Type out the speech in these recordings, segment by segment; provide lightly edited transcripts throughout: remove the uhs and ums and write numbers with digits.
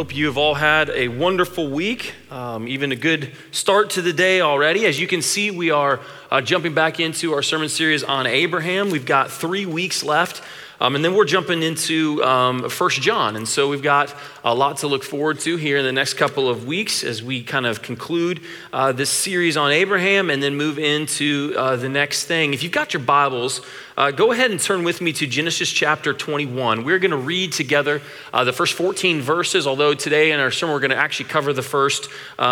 hope you have all had a wonderful week, even a good start to the day already. As you can see, we are jumping back into our sermon series on Abraham. We've got 3 weeks left, and then we're jumping into 1 John. And so we've got a lot to look forward to here in the next couple of weeks as we kind of conclude this series on Abraham and then move into the next thing. If you've got your Bibles, go ahead and turn with me to Genesis chapter 21. We're going to read together the first 14 verses, although today in our sermon we're going to actually cover the first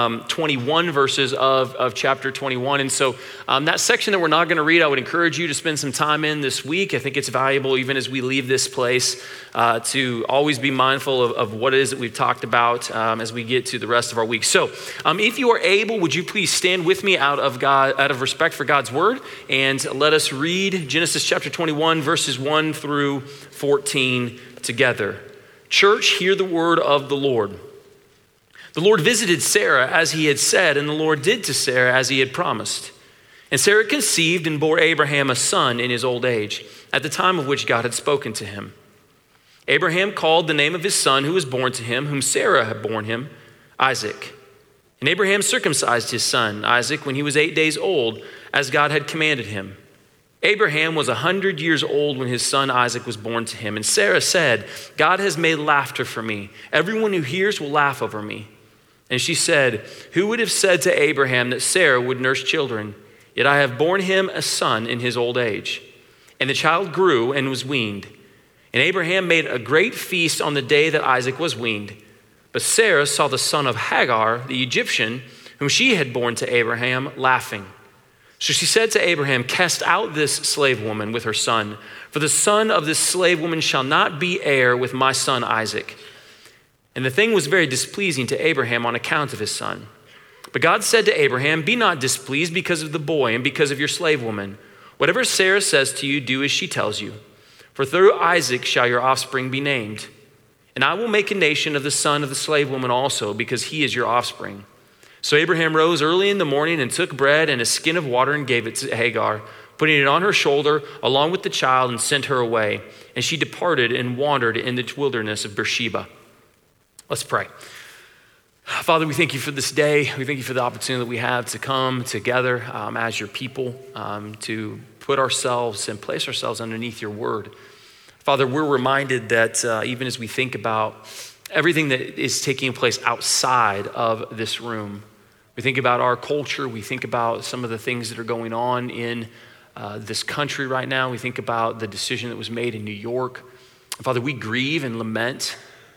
21 verses of chapter 21. And so that section that we're not going to read, I would encourage you to spend some time in this week. I think it's valuable even as we leave this place to always be mindful of what it is that we've talked about as we get to the rest of our week. So if you are able, would you please stand with me out of respect for God's word, and let us read Genesis chapter 21, verses 1 through 14 together. Church, hear the word of the Lord. The Lord visited Sarah as he had said, and the Lord did to Sarah as he had promised. And Sarah conceived and bore Abraham a son in his old age, at the time of which God had spoken to him. Abraham called the name of his son who was born to him, whom Sarah had borne him, Isaac. And Abraham circumcised his son, Isaac, when he was 8 days old, as God had commanded him. Abraham was 100 years old when his son Isaac was born to him. And Sarah said, God has made laughter for me. Everyone who hears will laugh over me. And she said, who would have said to Abraham that Sarah would nurse children? Yet I have borne him a son in his old age. And the child grew and was weaned. And Abraham made a great feast on the day that Isaac was weaned. But Sarah saw the son of Hagar, the Egyptian, whom she had borne to Abraham, laughing. So she said to Abraham, cast out this slave woman with her son, for the son of this slave woman shall not be heir with my son Isaac. And the thing was very displeasing to Abraham on account of his son. But God said to Abraham, be not displeased because of the boy and because of your slave woman. Whatever Sarah says to you, do as she tells you. For through Isaac shall your offspring be named. And I will make a nation of the son of the slave woman also, because he is your offspring. So Abraham rose early in the morning and took bread and a skin of water and gave it to Hagar, putting it on her shoulder along with the child, and sent her away. And she departed and wandered in the wilderness of Beersheba. Let's pray. Father, we thank you for this day. We thank you for the opportunity that we have to come together as your people, to put ourselves and place ourselves underneath your word. Father, we're reminded that even as we think about everything that is taking place outside of this room, we think about our culture, we think about some of the things that are going on in this country right now. We think about the decision that was made in New York. Father, we grieve and lament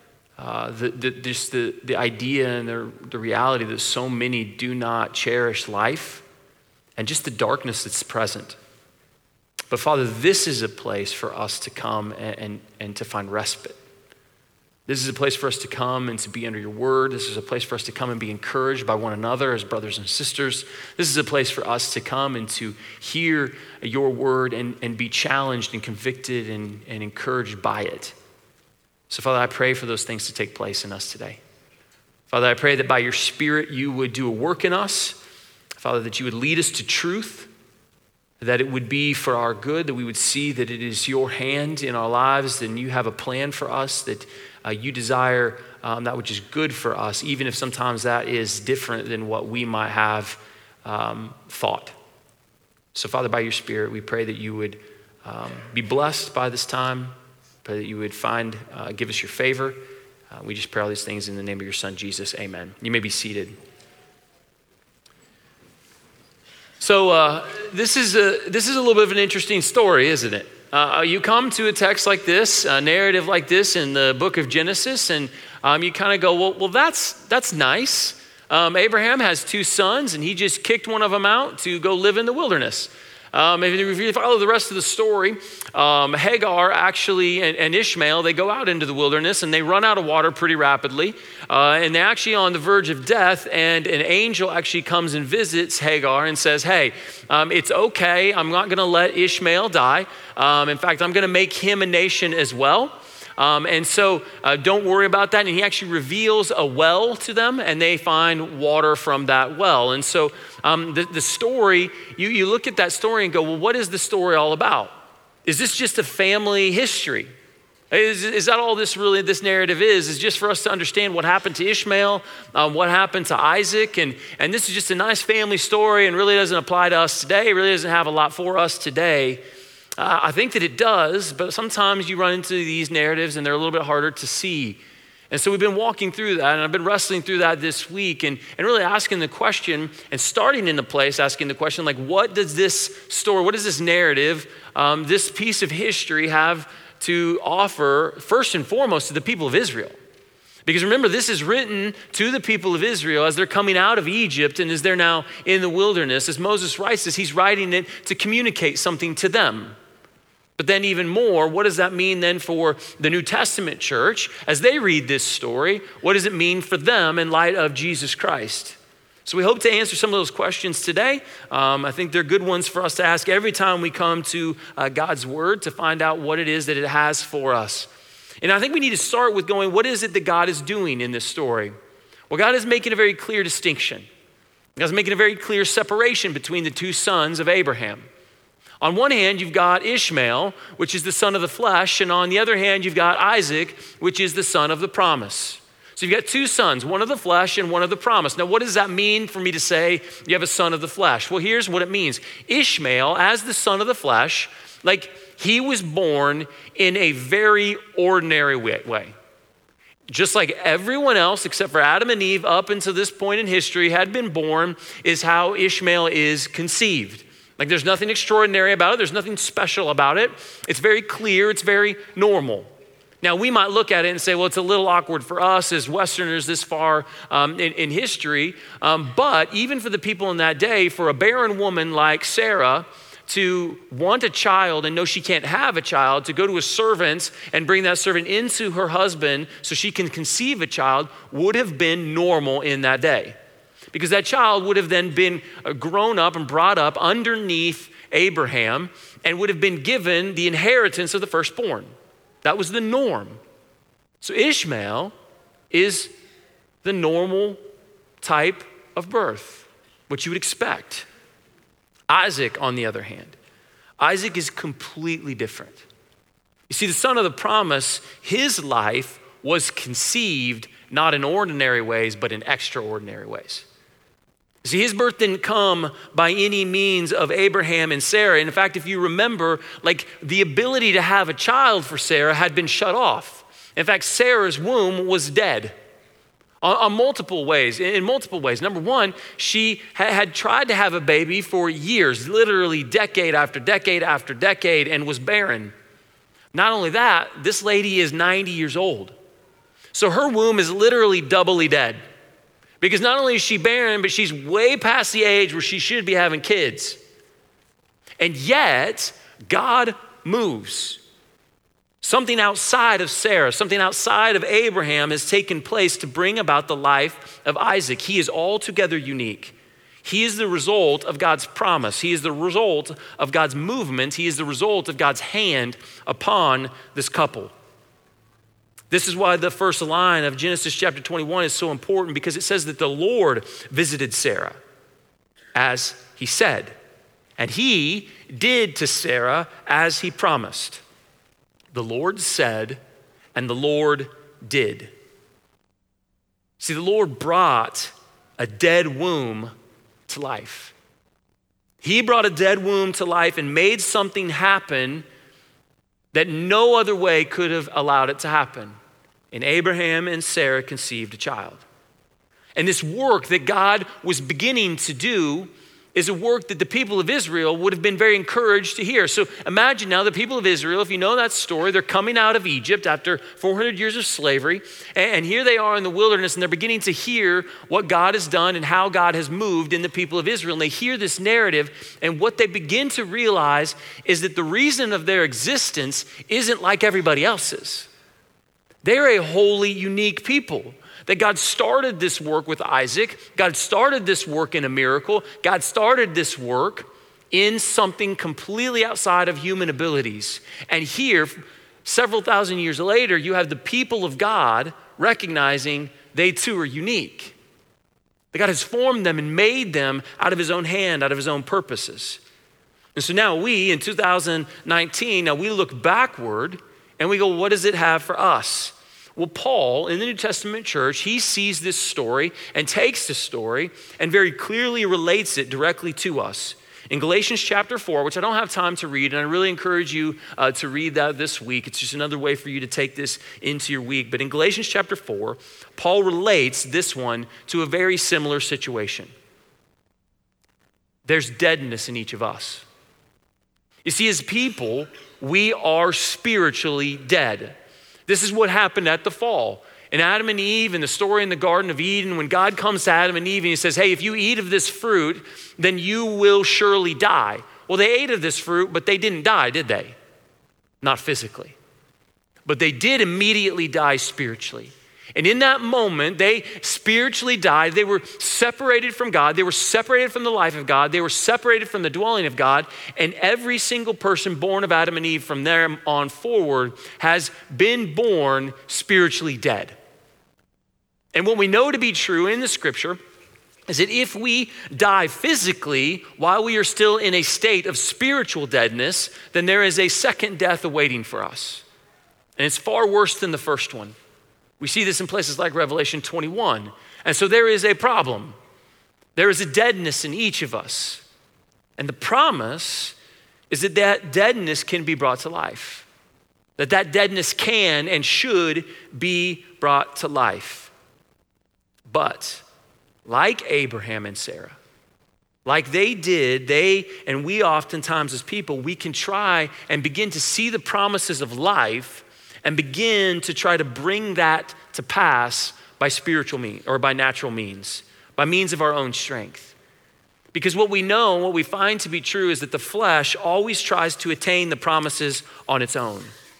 the idea and the reality that so many do not cherish life and just the darkness that's present. But Father, this is a place for us to come and to find respite. This is a place for us to come and to be under your word. This is a place for us to come and be encouraged by one another as brothers and sisters. This is a place for us to come and to hear your word and be challenged and convicted and encouraged by it. So Father, I pray for those things to take place in us today. Father, I pray that by your Spirit you would do a work in us. Father, that you would lead us to truth, that it would be for our good, that we would see that it is your hand in our lives, and you have a plan for us, that you desire that which is good for us, even if sometimes that is different than what we might have thought. So Father, by your Spirit, we pray that you would be blessed by this time, pray that you would give us your favor. We just pray all these things in the name of your son, Jesus, amen. You may be seated. So this is a little bit of an interesting story, isn't it? You come to a text like this, a narrative like this in the book of Genesis, and you kind of go, well, that's nice. Abraham has 2 sons, and he just kicked one of them out to go live in the wilderness. If you follow the rest of the story, Hagar actually and Ishmael, they go out into the wilderness and they run out of water pretty rapidly. And they're actually on the verge of death, and an angel actually comes and visits Hagar and says, hey, it's okay. I'm not going to let Ishmael die. In fact, I'm going to make him a nation as well. And so don't worry about that. And he actually reveals a well to them, and they find water from that well. And so the story, you look at that story and go, well, what is the story all about? Is this just a family history? Is that all this narrative is just for us to understand what happened to Ishmael, what happened to Isaac, and this is just a nice family story and really doesn't apply to us today, really doesn't have a lot for us today. I think that it does, but sometimes you run into these narratives and they're a little bit harder to see. And so we've been walking through that, and I've been wrestling through that this week and really asking the question and starting in the place, asking the question, like, what does this story, what does this narrative, this piece of history have to offer first and foremost to the people of Israel? Because remember, this is written to the people of Israel as they're coming out of Egypt and as they're now in the wilderness. As Moses writes this, he's writing it to communicate something to them. But then even more, what does that mean then for the New Testament church as they read this story? What does it mean for them in light of Jesus Christ? So we hope to answer some of those questions today. I think they're good ones for us to ask every time we come to God's word to find out what it is that it has for us. And I think we need to start with going, what is it that God is doing in this story? Well, God is making a very clear distinction. God's making a very clear separation between the two sons of Abraham. On one hand, you've got Ishmael, which is the son of the flesh, and on the other hand, you've got Isaac, which is the son of the promise. So you've got two sons, one of the flesh and one of the promise. Now, what does that mean for me to say you have a son of the flesh? Well, here's what it means. Ishmael, as the son of the flesh, like he was born in a very ordinary way. Just like everyone else, except for Adam and Eve up until this point in history had been born, is how Ishmael is conceived. Like there's nothing extraordinary about it. There's nothing special about it. It's very clear. It's very normal. Now, we might look at it and say, well, it's a little awkward for us as Westerners this far in history. But even for the people in that day, for a barren woman like Sarah to want a child and know she can't have a child, to go to a servant and bring that servant into her husband so she can conceive a child would have been normal in that day. Because that child would have then been grown up and brought up underneath Abraham and would have been given the inheritance of the firstborn. That was the norm. So Ishmael is the normal type of birth, what you would expect. Isaac, on the other hand, Isaac is completely different. You see, the son of the promise, his life was conceived not in ordinary ways, but in extraordinary ways. See, his birth didn't come by any means of Abraham and Sarah. In fact, if you remember, like the ability to have a child for Sarah had been shut off. In fact, Sarah's womb was dead in multiple ways. Number one, she had tried to have a baby for years, literally decade after decade after decade, and was barren. Not only that, this lady is 90 years old. So her womb is literally doubly dead. Because not only is she barren, but she's way past the age where she should be having kids. And yet, God moves. Something outside of Sarah, something outside of Abraham has taken place to bring about the life of Isaac. He is altogether unique. He is the result of God's promise. He is the result of God's movement. He is the result of God's hand upon this couple. This is why the first line of Genesis chapter 21 is so important, because it says that the Lord visited Sarah as he said, and he did to Sarah as he promised. The Lord said, and the Lord did. See, the Lord brought a dead womb to life. He brought a dead womb to life and made something happen that no other way could have allowed it to happen. And Abraham and Sarah conceived a child. And this work that God was beginning to do is a work that the people of Israel would have been very encouraged to hear. So imagine now the people of Israel, if you know that story, they're coming out of Egypt after 400 years of slavery. And here they are in the wilderness, and they're beginning to hear what God has done and how God has moved in the people of Israel. And they hear this narrative, and what they begin to realize is that the reason of their existence isn't like everybody else's. They're a wholly unique people. That God started this work with Isaac. God started this work in a miracle. God started this work in something completely outside of human abilities. And here, several thousand years later, you have the people of God recognizing they too are unique. That God has formed them and made them out of his own hand, out of his own purposes. And so now we, in 2019, now we look backward And we go, what does it have for us? Well, Paul in the New Testament church, he sees this story and takes this story and very clearly relates it directly to us. In Galatians chapter 4, which I don't have time to read, and I really encourage you to read that this week. It's just another way for you to take this into your week. But in Galatians chapter 4, Paul relates this one to a very similar situation. There's deadness in each of us. You see, as people, we are spiritually dead. This is what happened at the fall. In Adam and Eve, in the story in the Garden of Eden, when God comes to Adam and Eve and he says, hey, if you eat of this fruit, then you will surely die. Well, they ate of this fruit, but they didn't die, did they? Not physically. But they did immediately die spiritually. And in that moment, they spiritually died. They were separated from God. They were separated from the life of God. They were separated from the dwelling of God. And every single person born of Adam and Eve from there on forward has been born spiritually dead. And what we know to be true in the scripture is that if we die physically while we are still in a state of spiritual deadness, then there is a second death awaiting for us. And it's far worse than the first one. We see this in places like Revelation 21. And so there is a problem. There is a deadness in each of us. And the promise is that that deadness can be brought to life. That deadness can and should be brought to life. But like Abraham and Sarah, like they did, and we oftentimes as people, we can try and begin to see the promises of life and begin to try to bring that to pass by spiritual means or by natural means, by means of our own strength. Because what we know, what we find to be true is that the flesh always tries to attain the promises on its own.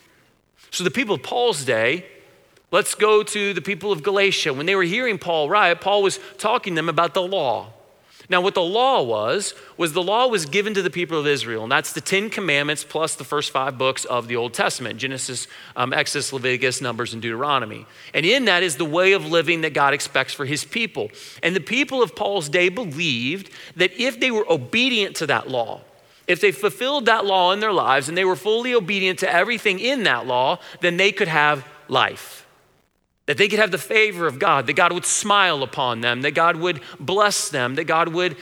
So the people of Paul's day, let's go to the people of Galatia. When they were hearing Paul write, Paul was talking to them about the law. Now, what the law was the law was given to the people of Israel, and that's the 10 Commandments plus the first 5 books of the Old Testament, Genesis, Exodus, Leviticus, Numbers, and Deuteronomy. And in that is the way of living that God expects for his people. And the people of Paul's day believed that if they were obedient to that law, if they fulfilled that law in their lives and they were fully obedient to everything in that law, then they could have life. That they could have the favor of God, that God would smile upon them, that God would bless them, that God would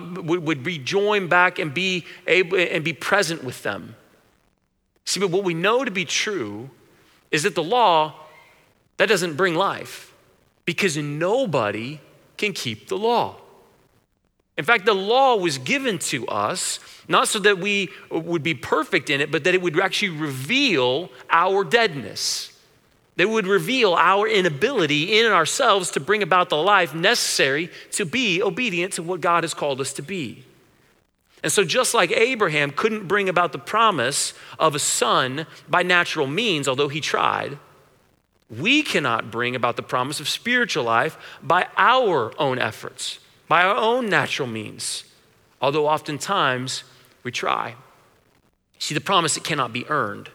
rejoin back and be able and be present with them. See, but what we know to be true is that the law, that doesn't bring life because nobody can keep the law. In fact, the law was given to us not so that we would be perfect in it, but that it would actually reveal our deadness. That would reveal our inability in ourselves to bring about the life necessary to be obedient to what God has called us to be. And so just like Abraham couldn't bring about the promise of a son by natural means, although he tried, we cannot bring about the promise of spiritual life by our own efforts, by our own natural means, although oftentimes we try. See, the promise, it cannot be earned.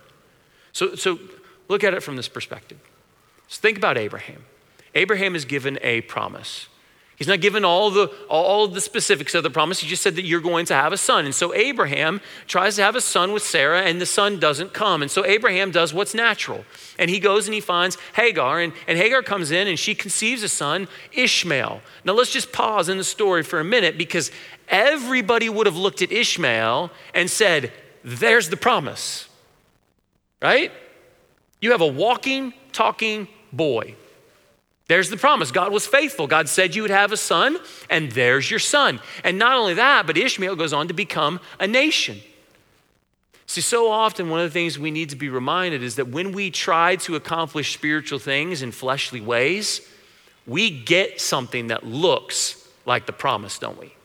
So look at it from this perspective. So think about Abraham. Abraham is given a promise. He's not given all of the specifics of the promise. He just said that you're going to have a son. And so Abraham tries to have a son with Sarah and the son doesn't come. And so Abraham does what's natural. And he goes and he finds Hagar and Hagar comes in and she conceives a son, Ishmael. Now let's just pause in the story for a minute because everybody would have looked at Ishmael and said, there's the promise, right? You have a walking, talking boy. There's the promise. God was faithful. God said you would have a son, and there's your son. And not only that, but Ishmael goes on to become a nation. See, so often one of the things we need to be reminded is that when we try to accomplish spiritual things in fleshly ways, we get something that looks like the promise, don't we?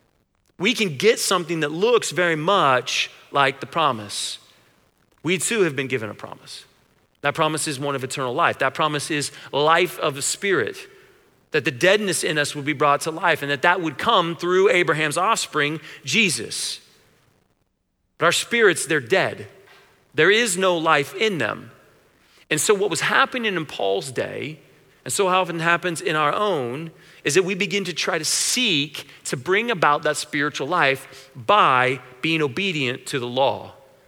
We can get something that looks very much like the promise. We too have been given a promise. That promise is one of eternal life. That promise is life of the Spirit, that the deadness in us would be brought to life and that would come through Abraham's offspring, Jesus. But our spirits, they're dead. There is no life in them. And so what was happening in Paul's day, and so often happens in our own, is that we begin to try to seek to bring about that spiritual life by being obedient to the law.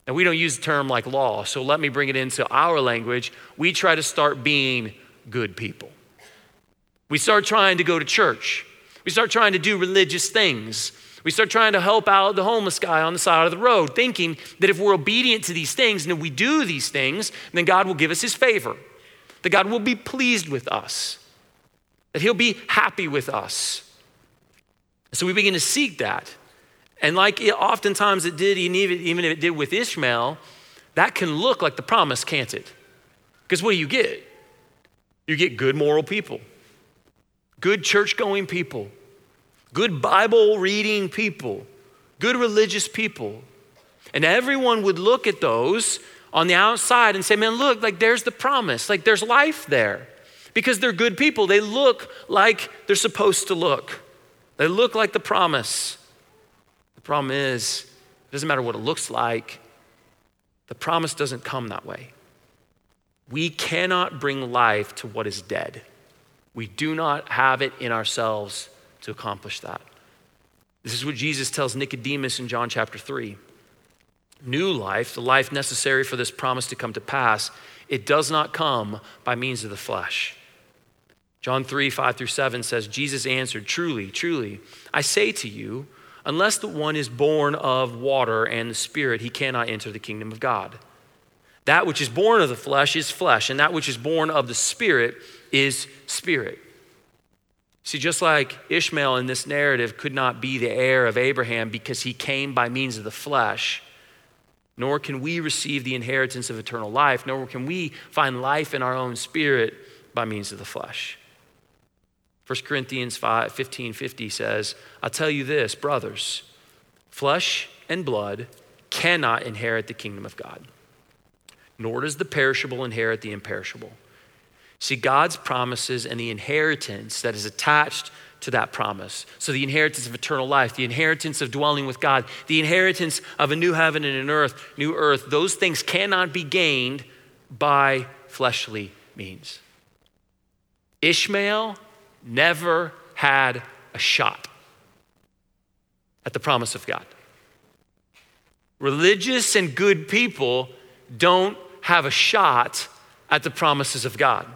Now, we don't use the term like law, so let me bring it into our language. We try to start being good people. We start trying to go to church. We start trying to do religious things. We start trying to help out the homeless guy on the side of the road, thinking that if we're obedient to these things and if we do these things, then God will give us his favor, that God will be pleased with us, that he'll be happy with us. So we begin to seek that. And like oftentimes it did, even if it did with Ishmael, that can look like the promise, can't it? Because what do you get? You get good moral people, good church-going people, good Bible-reading people, good religious people. And everyone would look at those on the outside and say, man, look, like there's the promise, like there's life there. Because they're good people. They look like they're supposed to look. They look like the promise. The problem is, it doesn't matter what it looks like. The promise doesn't come that way. We cannot bring life to what is dead. We do not have it in ourselves to accomplish that. This is what Jesus tells Nicodemus in John chapter 3. New life, the life necessary for this promise to come to pass, it does not come by means of the flesh. John 3, 5-7 says, Jesus answered, truly, truly, I say to you, unless the one is born of water and the Spirit, he cannot enter the kingdom of God. That which is born of the flesh is flesh, and that which is born of the Spirit is spirit. See, just like Ishmael in this narrative could not be the heir of Abraham because he came by means of the flesh, nor can we receive the inheritance of eternal life, nor can we find life in our own spirit by means of the flesh. 1 Corinthians 15:50 says, I'll tell you this, brothers, flesh and blood cannot inherit the kingdom of God, nor does the perishable inherit the imperishable. See, God's promises and the inheritance that is attached to that promise. So the inheritance of eternal life, the inheritance of dwelling with God, the inheritance of a new heaven and an new earth, those things cannot be gained by fleshly means. Ishmael never had a shot at the promise of God. Religious and good people don't have a shot at the promises of God.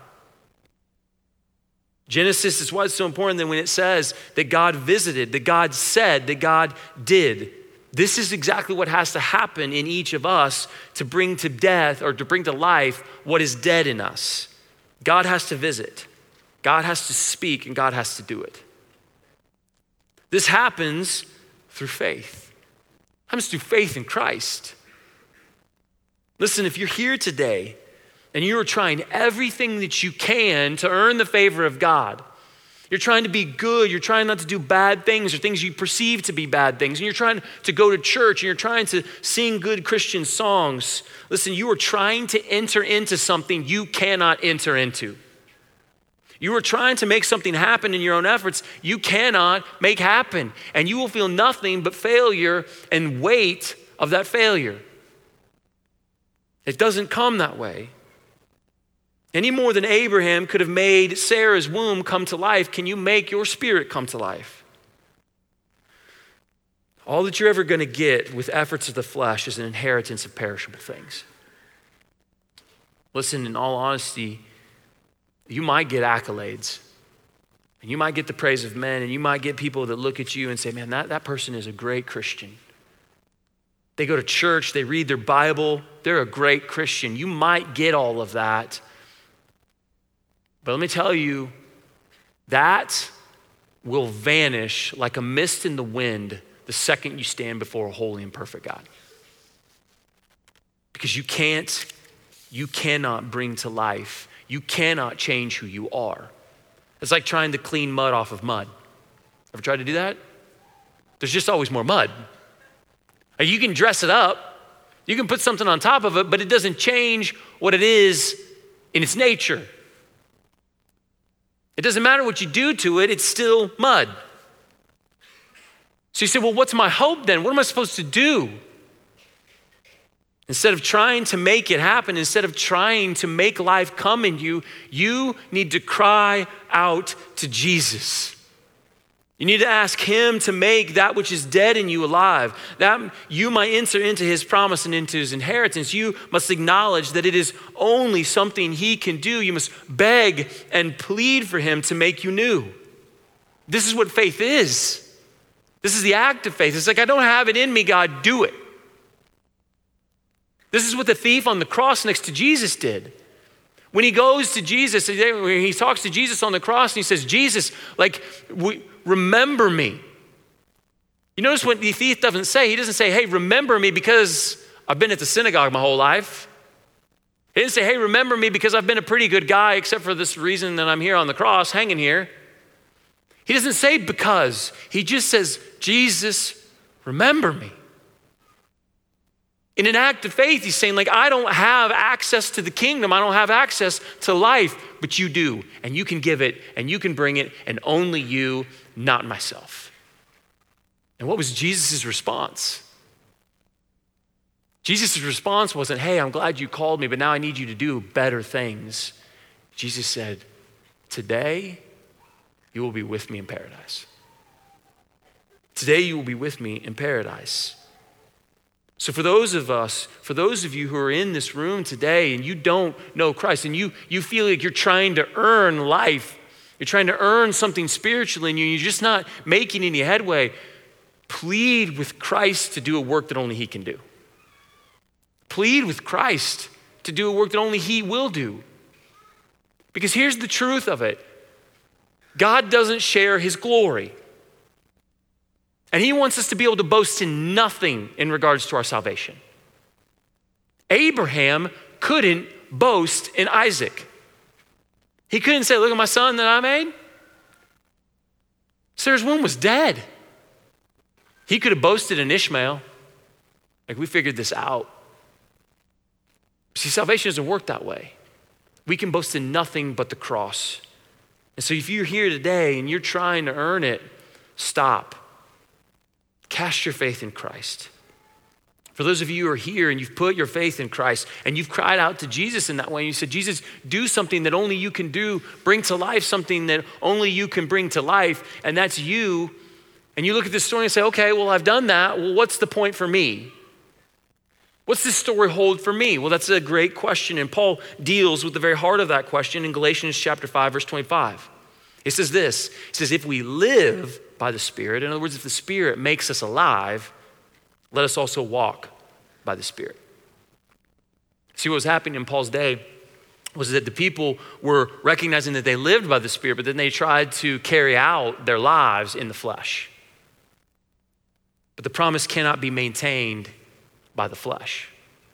Genesis is why it's so important that when it says that God visited, that God said, that God did. This is exactly what has to happen in each of us to bring to death or to bring to life what is dead in us. God has to visit. God has to speak, and God has to do it. This happens through faith. It happens through faith in Christ. Listen, if you're here today and you are trying everything that you can to earn the favor of God, you're trying to be good, you're trying not to do bad things or things you perceive to be bad things, and you're trying to go to church and you're trying to sing good Christian songs, listen, you are trying to enter into something you cannot enter into. You are trying to make something happen in your own efforts you cannot make happen. And you will feel nothing but failure and weight of that failure. It doesn't come that way. Any more than Abraham could have made Sarah's womb come to life, can you make your spirit come to life? All that you're ever going to get with efforts of the flesh is an inheritance of perishable things. Listen, in all honesty, you might get accolades, and you might get the praise of men, and you might get people that look at you and say, man, that person is a great Christian. They go to church, they read their Bible, they're a great Christian. You might get all of that. But let me tell you, that will vanish like a mist in the wind the second you stand before a holy and perfect God. Because you cannot bring to life, you cannot change who you are. It's like trying to clean mud off of mud. Ever tried to do that? There's just always more mud. You can dress it up, you can put something on top of it, but it doesn't change what it is in its nature. It doesn't matter what you do to it, it's still mud. So you say, well, what's my hope then? What am I supposed to do? Instead of trying to make it happen, instead of trying to make life come in you, you need to cry out to Jesus. You need to ask him to make that which is dead in you alive, that you might enter into his promise and into his inheritance. You must acknowledge that it is only something he can do. You must beg and plead for him to make you new. This is what faith is. This is the act of faith. It's like, I don't have it in me, God, do it. This is what the thief on the cross next to Jesus did. When he goes to Jesus, when he talks to Jesus on the cross and he says, Jesus, remember me. You notice what the thief doesn't say? He doesn't say, hey, remember me because I've been at the synagogue my whole life. He didn't say, hey, remember me because I've been a pretty good guy except for this reason that I'm here on the cross, hanging here. He doesn't say because. He just says, Jesus, remember me. In an act of faith, he's saying, I don't have access to the kingdom. I don't have access to life, but you do. And you can give it, and you can bring it, and only you, not myself. And what was Jesus' response? Jesus' response wasn't, hey, I'm glad you called me, but now I need you to do better things. Jesus said, today you will be with me in paradise. Today you will be with me in paradise. So for those of you who are in this room today and you don't know Christ and you feel like you're trying to earn life, you're trying to earn something spiritually and you're just not making any headway, plead with Christ to do a work that only he can do. Plead with Christ to do a work that only he will do. Because here's the truth of it. God doesn't share his glory. And he wants us to be able to boast in nothing in regards to our salvation. Abraham couldn't boast in Isaac. He couldn't say, look at my son that I made. Sarah's womb was dead. He could have boasted in Ishmael. We figured this out. See, salvation doesn't work that way. We can boast in nothing but the cross. And so if you're here today and you're trying to earn it, stop. Cast your faith in Christ. For those of you who are here and you've put your faith in Christ and you've cried out to Jesus in that way, and you said, Jesus, do something that only you can do, bring to life something that only you can bring to life, and that's you. And you look at this story and say, okay, well, I've done that. Well, what's the point for me? What's this story hold for me? Well, that's a great question. And Paul deals with the very heart of that question in Galatians chapter 5, verse 25. It says this, it says, if we live by the Spirit, in other words, if the Spirit makes us alive, let us also walk by the Spirit. See, what was happening in Paul's day was that the people were recognizing that they lived by the Spirit, but then they tried to carry out their lives in the flesh. But the promise cannot be maintained by the flesh.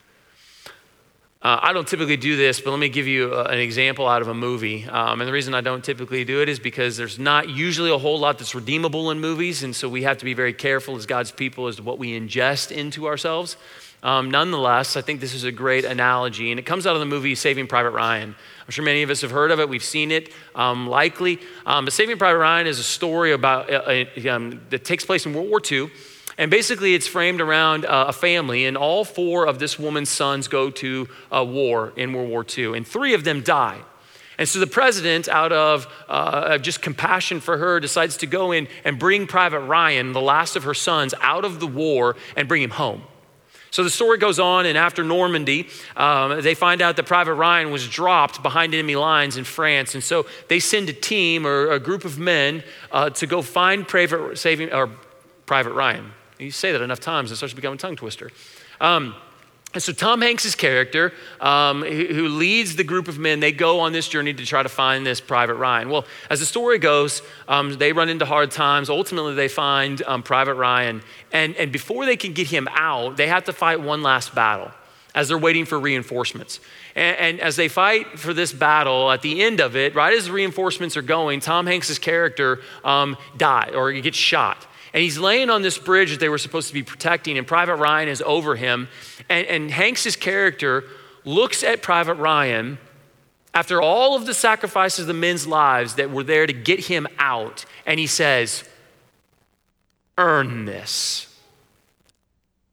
I don't typically do this, but let me give you an example out of a movie. And the reason I don't typically do it is because there's not usually a whole lot that's redeemable in movies. And so we have to be very careful as God's people as to what we ingest into ourselves. Nonetheless, I think this is a great analogy. And it comes out of the movie Saving Private Ryan. I'm sure many of us have heard of it. We've seen it likely. But Saving Private Ryan is a story about that takes place in World War II. And basically it's framed around a family, and all four of this woman's sons go to war in World War II, and three of them die. And so the president, out of just compassion for her, decides to go in and bring Private Ryan, the last of her sons, out of the war and bring him home. So the story goes on, and after Normandy, they find out that Private Ryan was dropped behind enemy lines in France. And so they send a team or a group of men to go find Private Ryan. You say that enough times, it starts to become a tongue twister. And so Tom Hanks' character, who leads the group of men, they go on this journey to try to find this Private Ryan. Well, as the story goes, they run into hard times. Ultimately, they find Private Ryan. And before they can get him out, they have to fight one last battle as they're waiting for reinforcements. And as they fight for this battle, at the end of it, right as the reinforcements are going, Tom Hanks' character dies or he gets shot. And he's laying on this bridge that they were supposed to be protecting, and Private Ryan is over him. And Hanks' character looks at Private Ryan after all of the sacrifices of the men's lives that were there to get him out, and he says, earn this.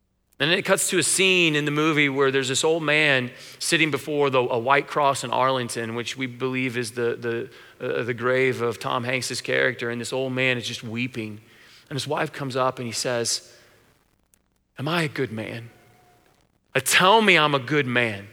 And then it cuts to a scene in the movie where there's this old man sitting before a white cross in Arlington, which we believe is the grave of Tom Hanks' character. And this old man is just weeping. And his wife comes up and he says, "Am I a good man? Tell me I'm a good man."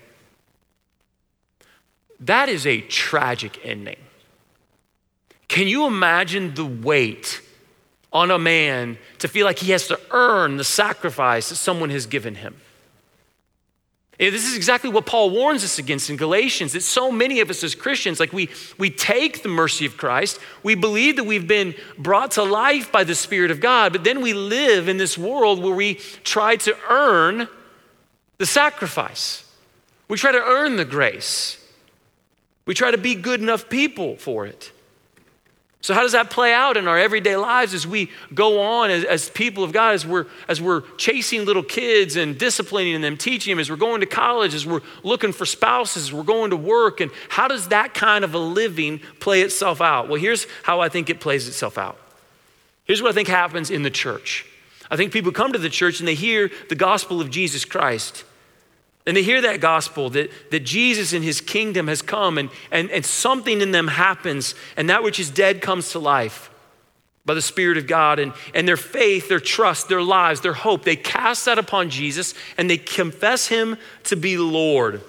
That is a tragic ending. Can you imagine the weight on a man to feel like he has to earn the sacrifice that someone has given him? And this is exactly what Paul warns us against in Galatians, that so many of us as Christians, like we take the mercy of Christ, we believe that we've been brought to life by the Spirit of God, but then we live in this world where we try to earn the sacrifice. We try to earn the grace. We try to be good enough people for it. So how does that play out in our everyday lives as we go on as people of God, as we're chasing little kids and disciplining them, teaching them, as we're going to college, as we're looking for spouses, as we're going to work, and how does that kind of a living play itself out? Well, here's how I think it plays itself out. Here's what I think happens in the church. I think people come to the church and they hear the gospel of Jesus Christ. And they hear that gospel that Jesus and his kingdom has come and something in them happens, and that which is dead comes to life by the Spirit of God, and their faith, their trust, their lives, their hope, they cast that upon Jesus and they confess him to be Lord.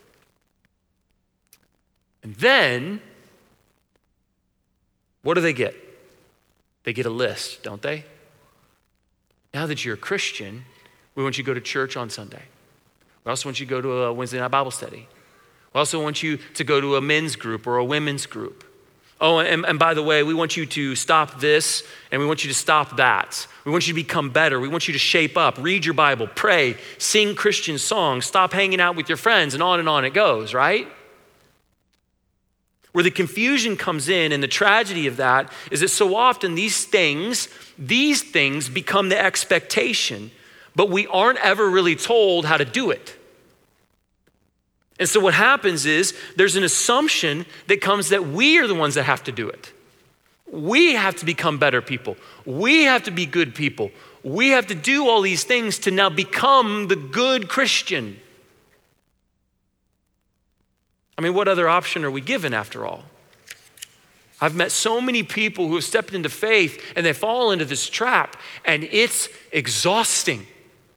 And then, what do they get? They get a list, don't they? Now that you're a Christian, we want you to go to church on Sunday. We also want you to go to a Wednesday night Bible study. We also want you to go to a men's group or a women's group. Oh, and by the way, we want you to stop this and we want you to stop that. We want you to become better. We want you to shape up, read your Bible, pray, sing Christian songs, stop hanging out with your friends, and on it goes, right? Where the confusion comes in and the tragedy of that is that so often these things become the expectation, but we aren't ever really told how to do it. And so what happens is there's an assumption that comes that we are the ones that have to do it. We have to become better people. We have to be good people. We have to do all these things to now become the good Christian. I mean, what other option are we given after all? I've met so many people who have stepped into faith and they fall into this trap, and it's exhausting.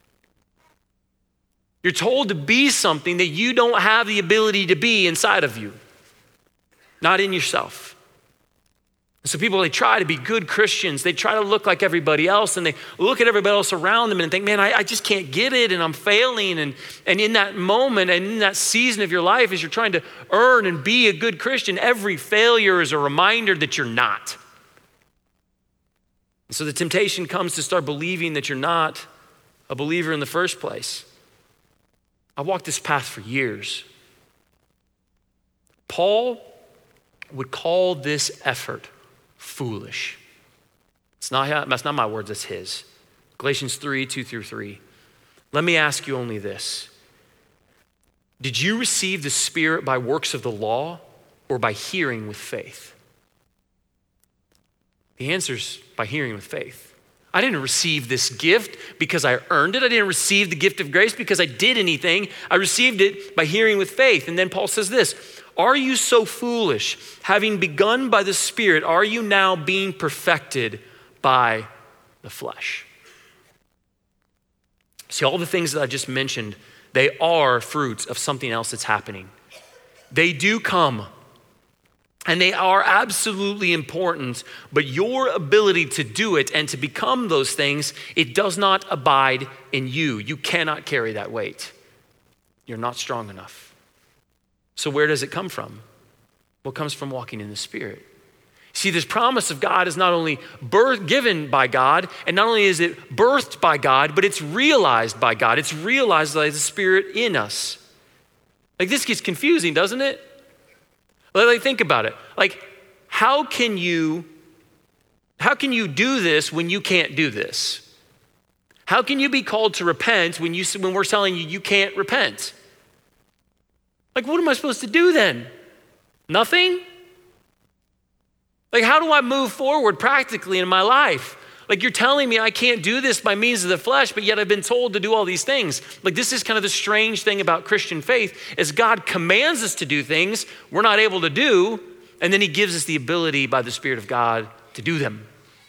You're told to be something that you don't have the ability to be inside of you, not in yourself. So people, they try to be good Christians. They try to look like everybody else, and they look at everybody else around them and think, man, I just can't get it, and I'm failing. And in that moment and in that season of your life, as you're trying to earn and be a good Christian, every failure is a reminder that you're not. And so the temptation comes to start believing that you're not a believer in the first place. I walked this path for years. Paul would call this effort foolish. That's not my words, that's his. Galatians 3:2-3. Let me ask you only this. Did you receive the Spirit by works of the law or by hearing with faith? The answer is by hearing with faith. I didn't receive this gift because I earned it. I didn't receive the gift of grace because I did anything. I received it by hearing with faith. And then Paul says this, are you so foolish? Having begun by the Spirit, are you now being perfected by the flesh? See, all the things that I just mentioned, they are fruits of something else that's happening. They do come. And they are absolutely important, but your ability to do it and to become those things, it does not abide in you. You cannot carry that weight. You're not strong enough. So where does it come from? Well, it comes from walking in the Spirit. See, this promise of God is not only given by God, and not only is it birthed by God, but it's realized by God. It's realized by the Spirit in us. Like, this gets confusing, doesn't it? Like, think about it. Like, how can you do this when you can't do this? How can you be called to repent when we're telling you can't repent? Like, what am I supposed to do then? Nothing? Like, how do I move forward practically in my life? Like you're telling me I can't do this by means of the flesh, but yet I've been told to do all these things. Like this is kind of the strange thing about Christian faith is God commands us to do things we're not able to do, and then he gives us the ability by the Spirit of God to do them.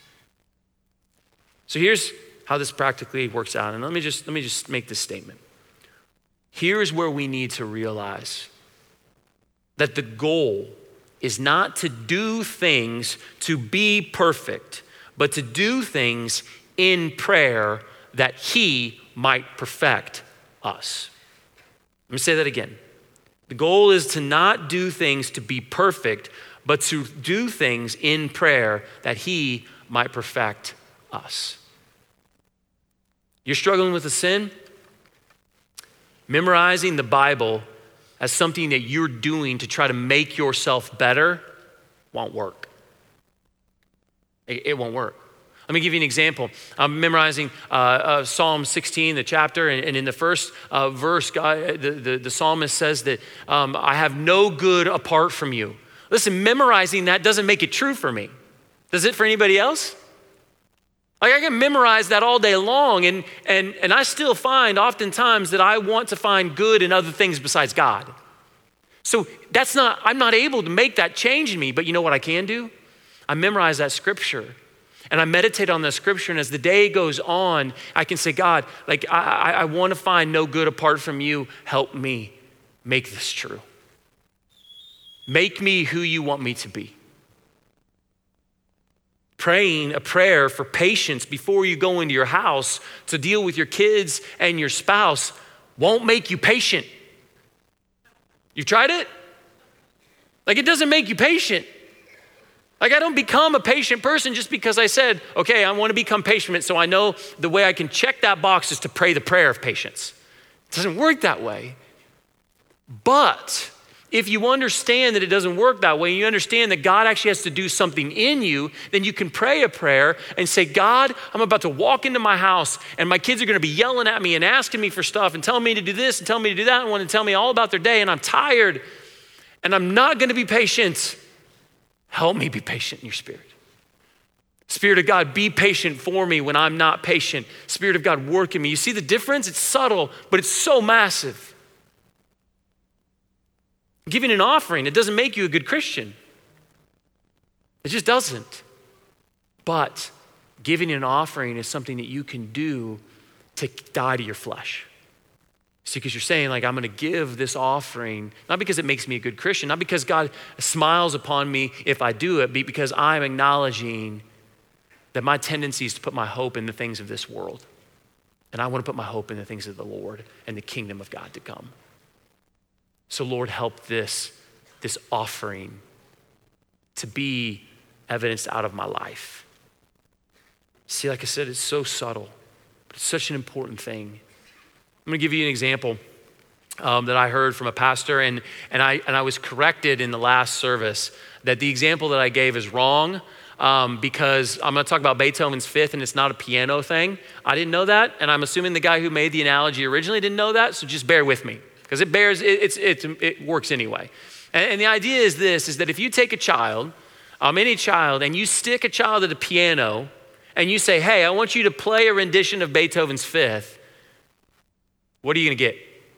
So here's how this practically works out. And let me just make this statement. Here's where we need to realize that the goal is not to do things to be perfect, but to do things in prayer that he might perfect us. Let me say that again. The goal is to not do things to be perfect, but to do things in prayer that he might perfect us. You're struggling with a sin? Memorizing the Bible as something that you're doing to try to make yourself better won't work. It won't work. Let me give you an example. I'm memorizing Psalm 16, the chapter, and in the first verse, the psalmist says that I have no good apart from you. Listen, memorizing that doesn't make it true for me. Does it for anybody else? Like I can memorize that all day long, and I still find oftentimes that I want to find good in other things besides God. So I'm not able to make that change in me, but you know what I can do? I memorize that scripture, and I meditate on that scripture, and as the day goes on, I can say, God, like I want to find no good apart from you. Help me make this true. Make me who you want me to be. Praying a prayer for patience before you go into your house to deal with your kids and your spouse won't make you patient. You've tried it? Like it doesn't make you patient. Like I don't become a patient person just because I said, okay, I want to become patient, so I know the way I can check that box is to pray the prayer of patience. It doesn't work that way. But if you understand that it doesn't work that way, and you understand that God actually has to do something in you, then you can pray a prayer and say, God, I'm about to walk into my house and my kids are gonna be yelling at me and asking me for stuff and telling me to do this and telling me to do that and want to tell me all about their day, and I'm tired and I'm not gonna be patient. Help me be patient in your spirit. Spirit of God, be patient for me when I'm not patient. Spirit of God, work in me. You see the difference? It's subtle, but it's so massive. Giving an offering, it doesn't make you a good Christian. It just doesn't. But giving an offering is something that you can do to die to your flesh. See, because you're saying like, I'm gonna give this offering, not because it makes me a good Christian, not because God smiles upon me if I do it, but because I'm acknowledging that my tendency is to put my hope in the things of this world. And I wanna put my hope in the things of the Lord and the kingdom of God to come. So Lord, help this offering to be evidenced out of my life. See, like I said, it's so subtle, but it's such an important thing. I'm gonna give you an example that I heard from a pastor, and I was corrected in the last service that the example that I gave is wrong because I'm gonna talk about Beethoven's Fifth, and it's not a piano thing. I didn't know that, and I'm assuming the guy who made the analogy originally didn't know that, so just bear with me. Because it works anyway. And the idea is this, is that if you take a child, any child, and you stick a child at a piano, and you say, hey, I want you to play a rendition of Beethoven's Fifth, what are you gonna get?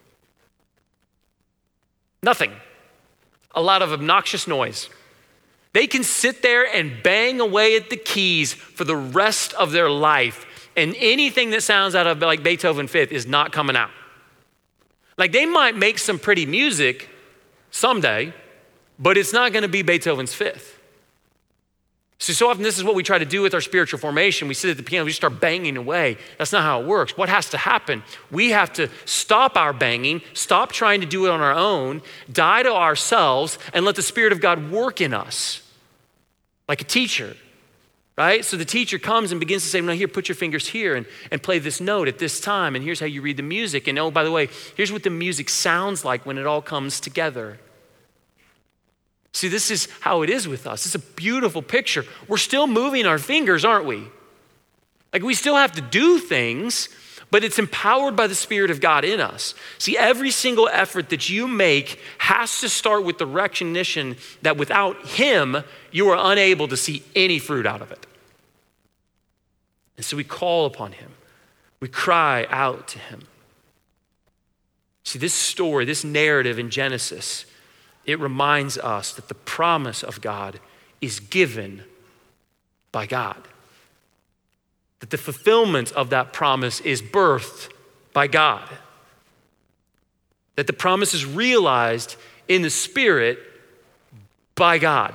Nothing. A lot of obnoxious noise. They can sit there and bang away at the keys for the rest of their life, and anything that sounds out of like Beethoven Fifth is not coming out. Like they might make some pretty music someday, but it's not gonna be Beethoven's Fifth. See, so often this is what we try to do with our spiritual formation. We sit at the piano, we just start banging away. That's not how it works. What has to happen? We have to stop our banging, stop trying to do it on our own, die to ourselves, and let the Spirit of God work in us like a teacher. Right? So the teacher comes and begins to say, no, here, put your fingers here and play this note at this time. And here's how you read the music. And oh, by the way, here's what the music sounds like when it all comes together. See, this is how it is with us. It's a beautiful picture. We're still moving our fingers, aren't we? Like we still have to do things, but it's empowered by the Spirit of God in us. See, every single effort that you make has to start with the recognition that without Him, you are unable to see any fruit out of it. And so we call upon him. We cry out to him. See, this story, this narrative in Genesis, it reminds us that the promise of God is given by God. That the fulfillment of that promise is birthed by God. That the promise is realized in the Spirit by God.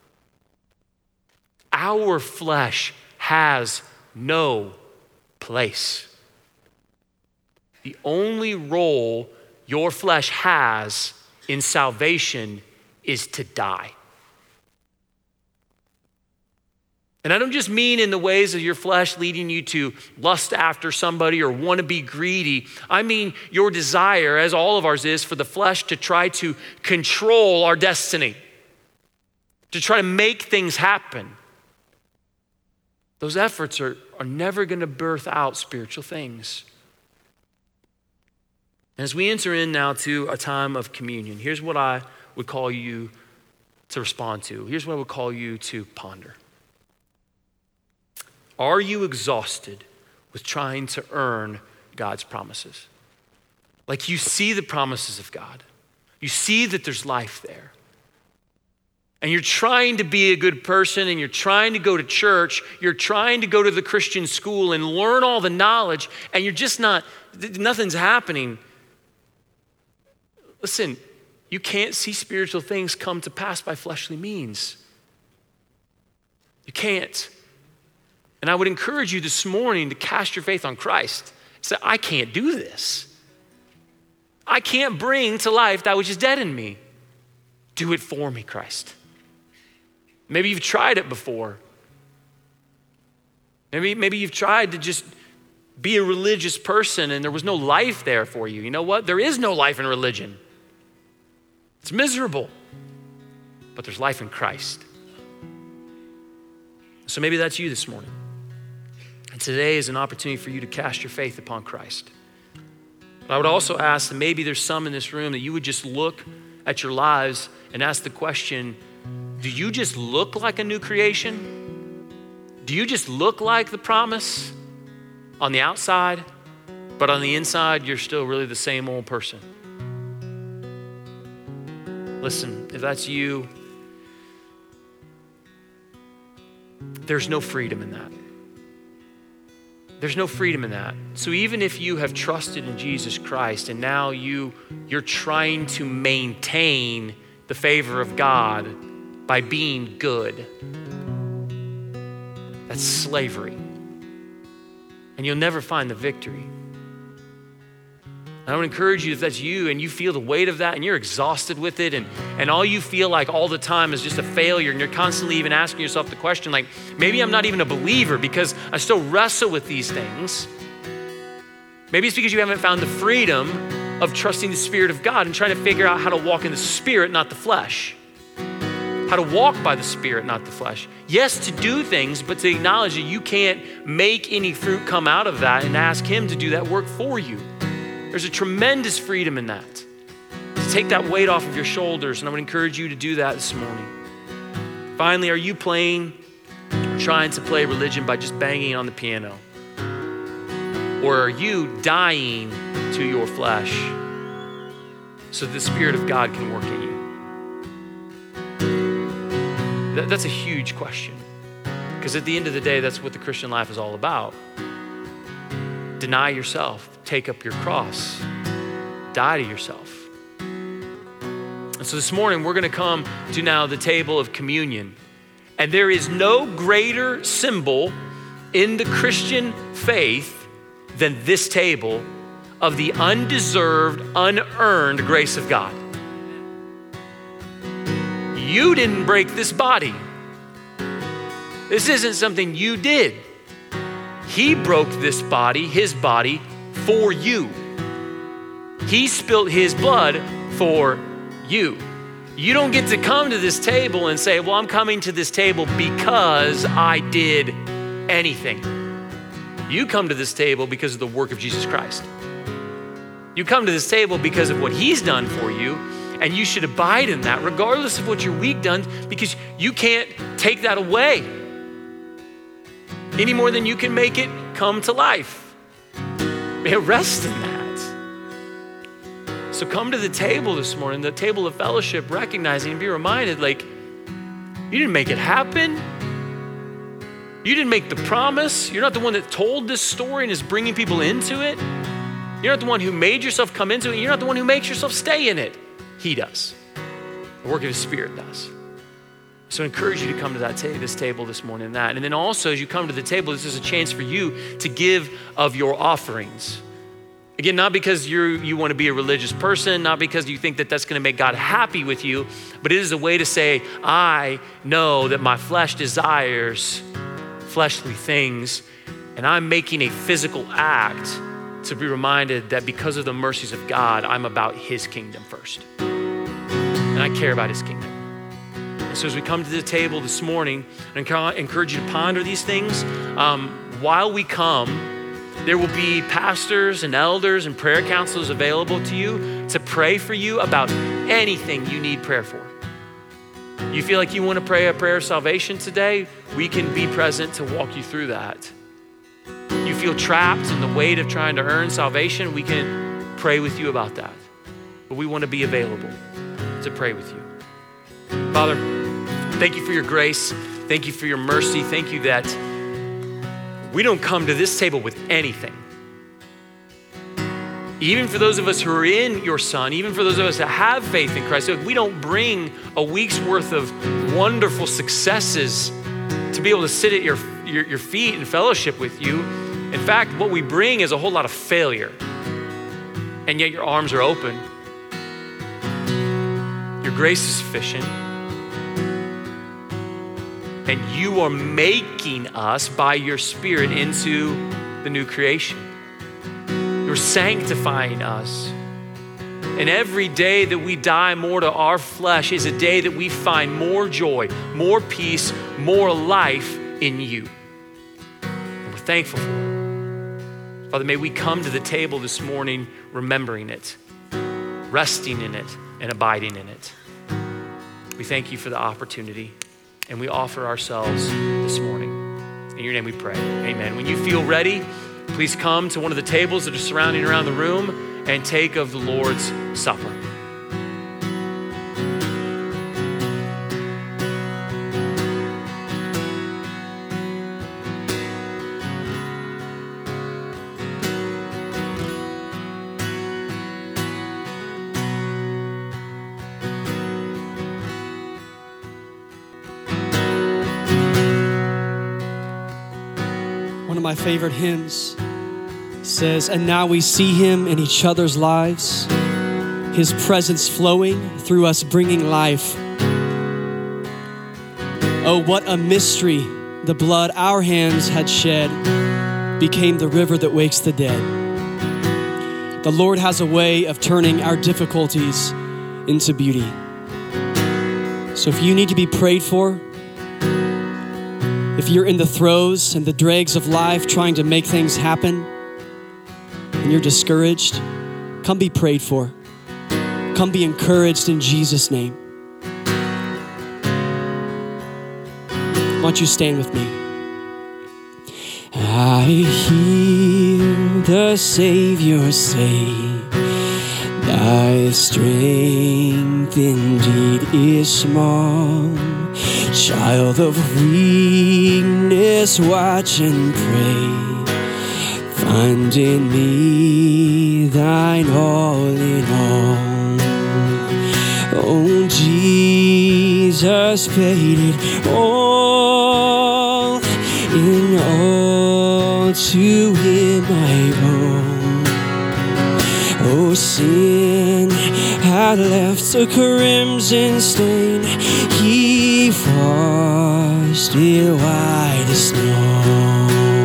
Our flesh has no place. The only role your flesh has in salvation is to die. And I don't just mean in the ways of your flesh leading you to lust after somebody or want to be greedy. I mean your desire, as all of ours is, for the flesh to try to control our destiny, to try to make things happen. Those efforts are never going to birth out spiritual things. And as we enter in now to a time of communion, here's what I would call you to respond to. Here's what I would call you to ponder. Are you exhausted with trying to earn God's promises? Like you see the promises of God. You see that there's life there. And you're trying to be a good person and you're trying to go to church. You're trying to go to the Christian school and learn all the knowledge and you're just nothing's happening. Listen, you can't see spiritual things come to pass by fleshly means. You can't. And I would encourage you this morning to cast your faith on Christ. Say, I can't do this. I can't bring to life that which is dead in me. Do it for me, Christ. Maybe you've tried it before. Maybe you've tried to just be a religious person and there was no life there for you. You know what? There is no life in religion. It's miserable. But there's life in Christ. So maybe that's you this morning. And today is an opportunity for you to cast your faith upon Christ. But I would also ask that maybe there's some in this room that you would just look at your lives and ask the question, do you just look like a new creation? Do you just look like the promise on the outside, but on the inside, you're still really the same old person? Listen, if that's you, there's no freedom in that. There's no freedom in that. So even if you have trusted in Jesus Christ and now you're trying to maintain the favor of God by being good, that's slavery. And you'll never find the victory. I would encourage you, if that's you and you feel the weight of that and you're exhausted with it and all you feel like all the time is just a failure and you're constantly even asking yourself the question like, maybe I'm not even a believer because I still wrestle with these things. Maybe it's because you haven't found the freedom of trusting the Spirit of God and trying to figure out how to walk in the Spirit, not the flesh. How to walk by the Spirit, not the flesh. Yes, to do things, but to acknowledge that you can't make any fruit come out of that and ask Him to do that work for you. There's a tremendous freedom in that. To take that weight off of your shoulders, and I would encourage you to do that this morning. Finally, are you playing or trying to play religion by just banging on the piano? Or are you dying to your flesh so the Spirit of God can work in you? That's a huge question. Because at the end of the day, that's what the Christian life is all about. Deny yourself. Take up your cross, die to yourself. And so this morning, we're going to come to now the table of communion. And there is no greater symbol in the Christian faith than this table of the undeserved, unearned grace of God. You didn't break this body. This isn't something you did. He broke this body, his body, for you. He spilled his blood for you. You don't get to come to this table and say, well, I'm coming to this table because I did anything. You come to this table because of the work of Jesus Christ. You come to this table because of what He's done for you, and you should abide in that regardless of what your week done, because you can't take that away. any more than you can make it come to life. Man, rest in that. So come to the table this morning, the table of fellowship, recognizing and be reminded, like, you didn't make it happen. You didn't make the promise. You're not the one that told this story and is bringing people into it. You're not the one who made yourself come into it. You're not the one who makes yourself stay in it. He does. The work of his Spirit does. So I encourage you to come to this table this morning. And then also, as you come to the table, this is a chance for you to give of your offerings. Again, not because you want to be a religious person, not because you think that that's going to make God happy with you, but it is a way to say, I know that my flesh desires fleshly things, and I'm making a physical act to be reminded that because of the mercies of God, I'm about his kingdom first. And I care about his kingdom. And so as we come to the table this morning, I encourage you to ponder these things. While we come, there will be pastors and elders and prayer counselors available to you to pray for you about anything you need prayer for. You feel like you want to pray a prayer of salvation today? We can be present to walk you through that. You feel trapped in the weight of trying to earn salvation? We can pray with you about that. But we want to be available to pray with you. Father, thank you for your grace. Thank you for your mercy. Thank you that we don't come to this table with anything. Even for those of us who are in your Son, even for those of us that have faith in Christ, we don't bring a week's worth of wonderful successes to be able to sit at your feet and fellowship with you. In fact, what we bring is a whole lot of failure. And yet your arms are open. Your grace is sufficient. And you are making us by your Spirit into the new creation. You're sanctifying us. And every day that we die more to our flesh is a day that we find more joy, more peace, more life in you. And we're thankful for it. Father, may we come to the table this morning remembering it, resting in it, and abiding in it. We thank you for the opportunity, and we offer ourselves this morning. In your name we pray, amen. When you feel ready, please come to one of the tables that are surrounding around the room and take of the Lord's Supper. One of my favorite hymns says, and now we see him in each other's lives, his presence flowing through us, bringing life. Oh, what a mystery. The blood our hands had shed became the river that wakes the dead. The Lord has a way of turning our difficulties into beauty. So if you need to be prayed for, if you're in the throes and the dregs of life trying to make things happen and you're discouraged, come be prayed for. Come be encouraged in Jesus' name. Why don't you stand with me? I hear the Savior say, thy strength indeed is small. Child of weakness, watch and pray. Find in me thine all in all. Oh, Jesus paid it all. In all to him I owe. Oh, sin had left a crimson stain. He washed it white as snow.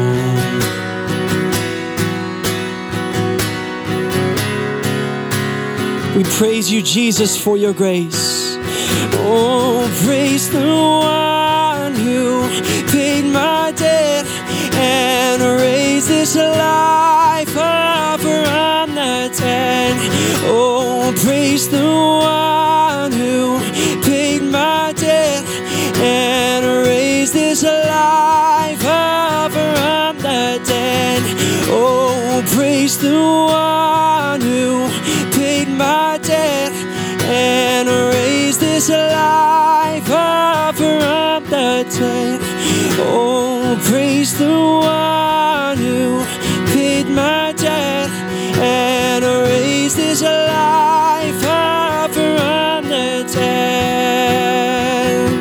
We praise you, Jesus, for your grace. Oh, praise the one who paid my debt and raised this life up from the dead. Oh, praise the one who paid my debt and raised this life up from praise the one who paid my debt and raised this life up from the dead. Oh, praise the one who paid my debt and raised this life up from the dead.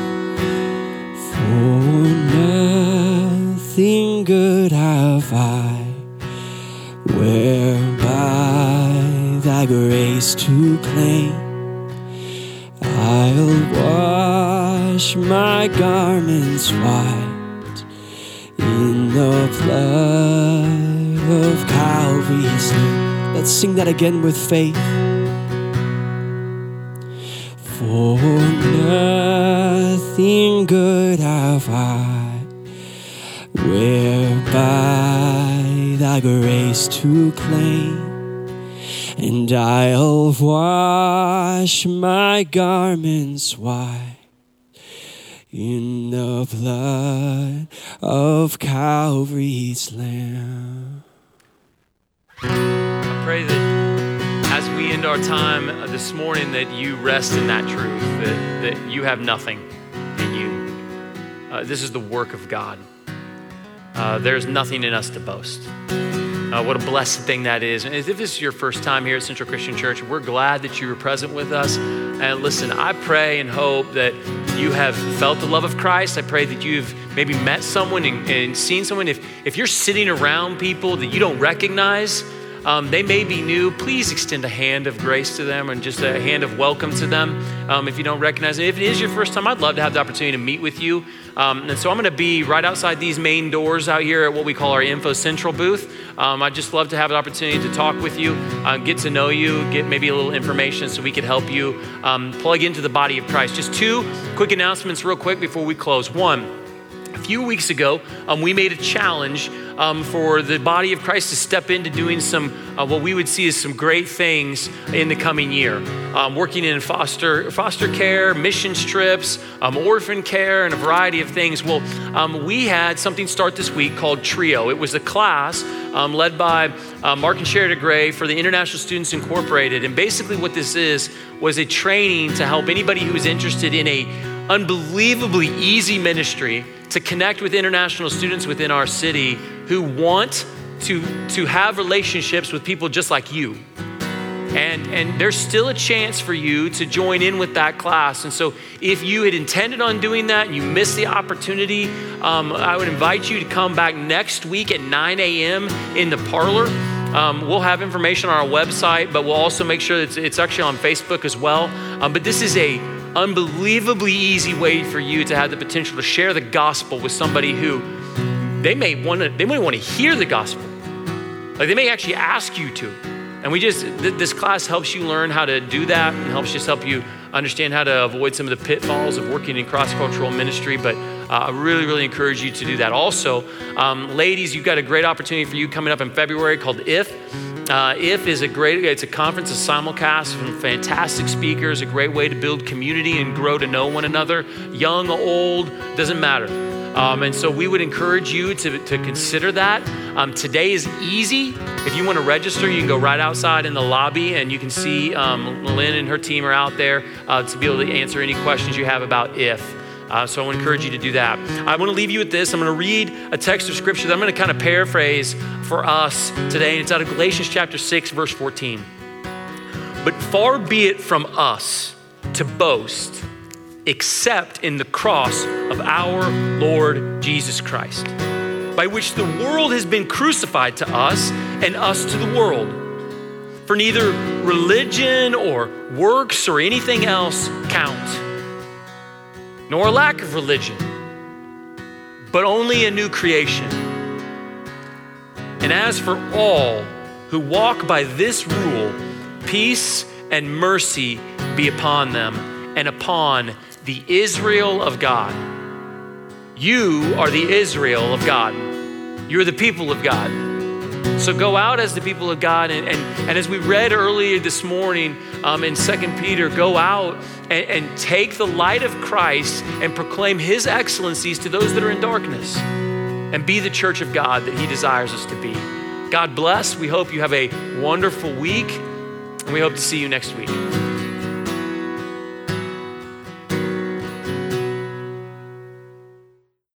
For nothing good have I, whereby thy grace to claim. I'll wash my garments white in the blood of Calvary's Lamb. Let's sing that again with faith. For nothing good have I, whereby thy grace to claim. And I'll wash my garments white in the blood of Calvary's Lamb. I pray that as we end our time this morning, that you rest in that truth, that you have nothing in you. This is the work of God. There's nothing in us to boast. What a blessed thing that is. And if this is your first time here at Central Christian Church, we're glad that you were present with us. And listen, I pray and hope that you have felt the love of Christ. I pray that you've maybe met someone and seen someone. If you're sitting around people that you don't recognize, they may be new. Please extend a hand of grace to them and just a hand of welcome to them if you don't recognize them. If it is your first time, I'd love to have the opportunity to meet with you. And so I'm going to be right outside these main doors out here at what we call our Info Central booth. I'd just love to have an opportunity to talk with you, get to know you, get maybe a little information so we could help you plug into the body of Christ. Just two quick announcements real quick before we close. One, a few weeks ago, we made a challenge for the body of Christ to step into doing some, what we would see as some great things in the coming year. Working in foster care, missions trips, orphan care, and a variety of things. Well, we had something start this week called TRIO. It was a class led by Mark and Sherida Gray for the International Students Incorporated. And basically what this was a training to help anybody who was interested in a unbelievably easy ministry to connect with international students within our city who want to have relationships with people just like you. And there's still a chance for you to join in with that class. And so if you had intended on doing that and you missed the opportunity, I would invite you to come back next week at 9 a.m. in the parlor. We'll have information on our website, but we'll also make sure that it's actually on Facebook as well. But this is a unbelievably easy way for you to have the potential to share the gospel with somebody who they may want to hear the gospel. Like they may actually ask you to. And this class helps you learn how to do that and helps you understand how to avoid some of the pitfalls of working in cross-cultural ministry. But I really, really encourage you to do that. Also, ladies, you've got a great opportunity for you coming up in February called IF. IF is it's a conference, a simulcast from fantastic speakers, a great way to build community and grow to know one another, young, old, doesn't matter. And so we would encourage you to consider that. Today is easy. If you want to register, you can go right outside in the lobby and you can see Lynn and her team are out there to be able to answer any questions you have about IF. So I want to encourage you to do that. I want to leave you with this. I'm going to read a text of scripture that I'm going to kind of paraphrase for us today. And it's out of Galatians chapter 6, verse 14. But far be it from us to boast, except in the cross of our Lord Jesus Christ, by which the world has been crucified to us and us to the world. For neither religion or works or anything else count, nor a lack of religion, but only a new creation. And as for all who walk by this rule, peace and mercy be upon them and upon the Israel of God. You are the Israel of God. You're the people of God. So go out as the people of God. And as we read earlier this morning in 2 Peter, go out and take the light of Christ and proclaim his excellencies to those that are in darkness and be the church of God that he desires us to be. God bless. We hope you have a wonderful week, and we hope to see you next week.